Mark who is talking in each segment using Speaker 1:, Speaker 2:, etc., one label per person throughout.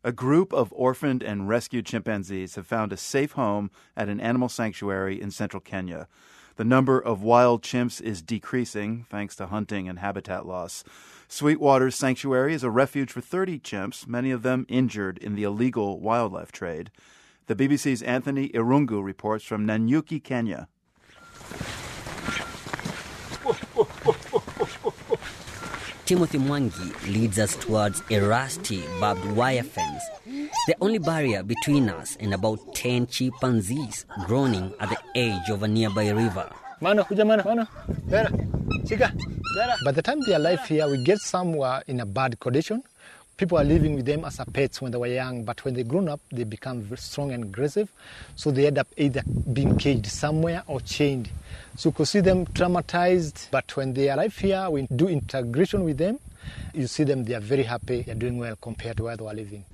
Speaker 1: A group of orphaned and rescued chimpanzees have found a safe home at an animal sanctuary in central Kenya. The number of wild chimps is decreasing thanks to hunting and habitat loss. Sweetwater Sanctuary is a refuge for 30 chimps, many of them injured in the illegal wildlife trade. The BBC's Anthony Irungu reports from Nanyuki, Kenya.
Speaker 2: Timothy Mwangi leads us towards a rusty barbed wire fence, the only barrier between us and about 10 chimpanzees groaning at the edge of a nearby river.
Speaker 3: By the time they are alive here, we get some in a bad condition. People are living with them as a pets when they were young, but when they grown up, they become very strong and aggressive. So they end up either being caged somewhere or chained. So you could see them traumatized, but when they arrive here, we do integration with them. You see them, they are very happy, they're doing well compared to where they were living.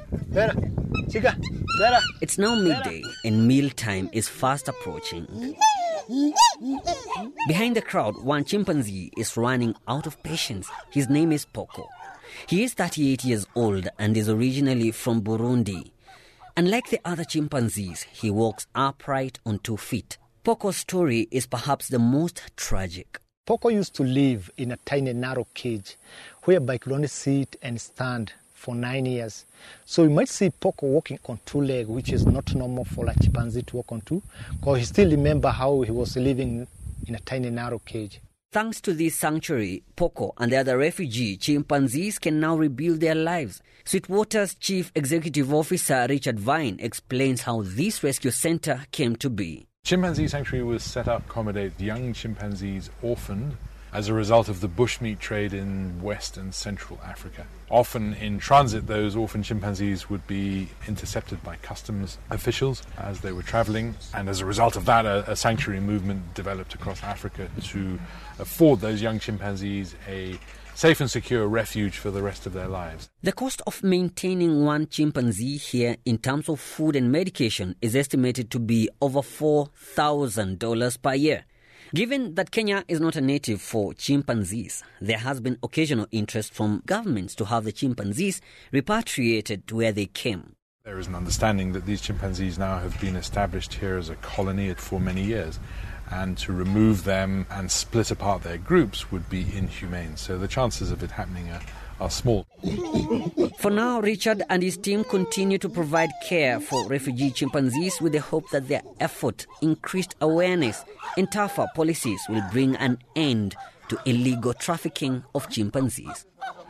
Speaker 2: It's now midday and mealtime is fast approaching. Behind the crowd, one chimpanzee is running out of patience. His name is Poco. He is 38 years old and is originally from Burundi. Unlike the other chimpanzees, he walks upright on 2 feet. Poco's story is perhaps the most tragic.
Speaker 3: Poco used to live in a tiny narrow cage whereby he could only sit and stand for 9 years. So you might see Poco walking on 2 legs, which is not normal for a chimpanzee to walk on 2, because he still remember how he was living in a tiny narrow cage.
Speaker 2: Thanks to this sanctuary, Poco and the other refugee chimpanzees can now rebuild their lives. Sweetwater's Chief Executive Officer Richard Vine explains how this rescue center came to be.
Speaker 4: Chimpanzee Sanctuary was set up to accommodate young chimpanzees orphaned as a result of the bushmeat trade in West and Central Africa. Often in transit, those orphaned chimpanzees would be intercepted by customs officials as they were traveling, and as a result of that, a sanctuary movement developed across Africa to afford those young chimpanzees a safe and secure refuge for the rest of their lives.
Speaker 2: The cost of maintaining one chimpanzee here in terms of food and medication is estimated to be over $4,000 per year. Given that Kenya is not a native for chimpanzees, there has been occasional interest from governments to have the chimpanzees repatriated to where they came.
Speaker 4: There is an understanding that these chimpanzees now have been established here as a colony for many years, and to remove them and split apart their groups would be inhumane. So the chances of it happening are small.
Speaker 2: For now, Richard and his team continue to provide care for refugee chimpanzees with the hope that their effort, increased awareness and tougher policies will bring an end to illegal trafficking of chimpanzees.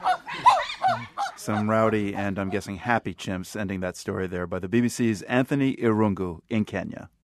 Speaker 1: Some rowdy and, I'm guessing, happy chimps ending that story there by the BBC's Anthony Irungu in Kenya.